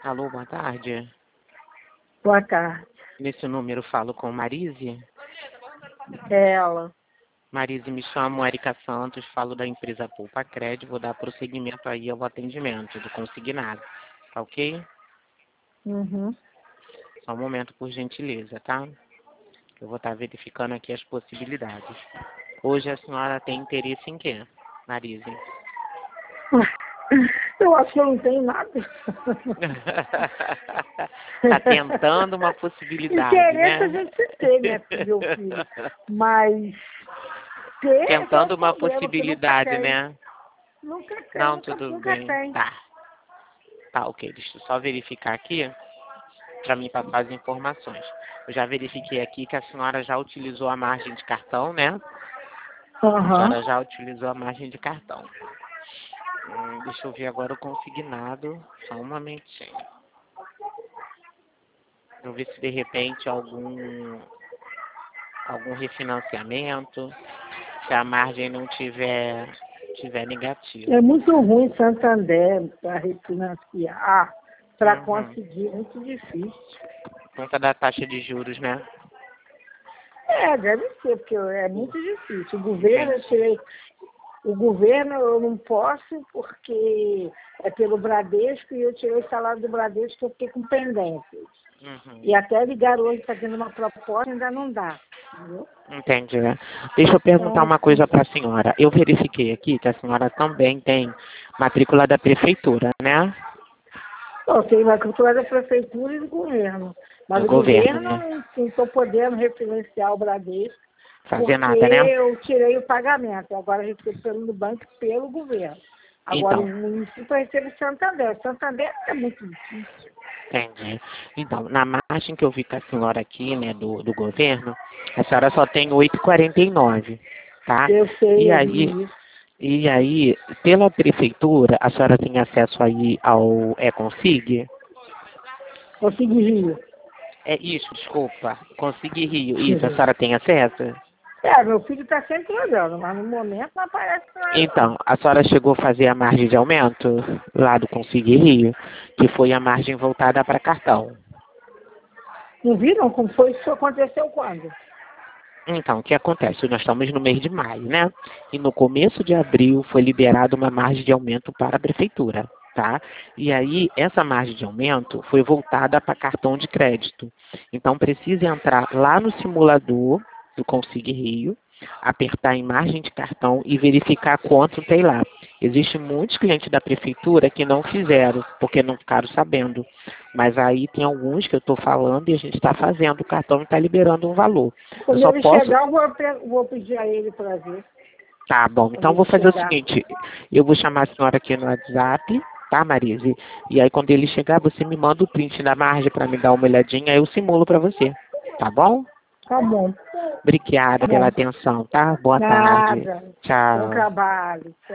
Alô, boa tarde. Boa tarde. Nesse número falo com Marise. É ela. Marise, me chamo Erika Santos, falo da empresa Poupa Crédito, vou dar prosseguimento aí ao atendimento do consignado, tá ok? Uhum. Só um momento, por gentileza, tá? Eu vou estar verificando aqui as possibilidades. Hoje a senhora tem interesse em quê, Marise? Eu acho que eu não tenho nada. Tá tentando uma possibilidade, Interesse a né? gente tem, né, meu filho? Mas ter é só um Tentando uma problema que nunca possibilidade, tem. né? Nunca tem, Não, nunca, tudo nunca bem. tem. Tá, ok. Deixa eu só verificar aqui para mim passar as informações. Eu já verifiquei aqui que a senhora já utilizou a margem de cartão, né? A Aham. senhora já utilizou a margem de cartão. Deixa eu ver agora o consignado. Só um momentinho. Vou ver se de repente algum refinanciamento, se a margem não tiver negativa. É muito ruim Santander para refinanciar, para Uhum. conseguir, muito difícil. Conta da taxa de juros, né? É, deve ser, porque é muito difícil. Entendi. O governo eu não posso porque é pelo Bradesco e eu tirei o salário do Bradesco e eu fiquei com pendências. Uhum. E até ligar hoje fazendo uma proposta ainda não dá, entendeu? Entendi, né? Deixa eu perguntar Então, uma coisa para a senhora. Eu verifiquei aqui que a senhora também tem matrícula da prefeitura, né? eu tenho uma cultura da prefeitura e do governo. Mas Do o governo, governo né? não estou podendo refinanciar o Bradesco Fazer porque nada, né? eu tirei o pagamento. Agora eu recebo pelo banco pelo governo. Agora o Então, município recebe Santander. Santander é muito difícil. entendi. Então, na margem que eu vi com a senhora aqui, né, do governo, a senhora só tem 8,49, tá? Eu sei, E eu aí, vi isso. pela prefeitura, a senhora tem acesso aí ao Consig? Consegui Rio. É isso, desculpa. Consig Rio. Isso, a senhora tem acesso? É, meu filho está sempre olhando, mas no momento não aparece nada, não. Então, a senhora chegou a fazer a margem de aumento lá do Consig Rio, que foi a margem voltada para cartão. Não viram como foi isso? Aconteceu quando? Então, o que acontece? Nós estamos no mês de maio, né? E no começo de abril foi liberada uma margem de aumento para a prefeitura, tá? E aí, essa margem de aumento foi voltada para cartão de crédito. Então, precisa entrar lá no simulador do Consig Rio, apertar em margem de cartão e verificar quanto tem lá. Existem muitos clientes da prefeitura que não fizeram, porque não ficaram sabendo. Mas aí tem alguns que eu estou falando e a gente está fazendo, o cartão está liberando um valor. Eu Quando só ele posso. chegar, vou pedir a ele para ver. Tá bom, Quando então eu ele vou fazer o chegar. seguinte: eu vou chamar a senhora aqui no WhatsApp, tá, Marise? E aí quando ele chegar, você me manda o print da margem para me dar uma olhadinha, aí eu simulo para você. Tá bom? Tá bom, Obrigada tá pela bom. atenção, tá? Boa tarde. Nada. Bom Tchau. trabalho.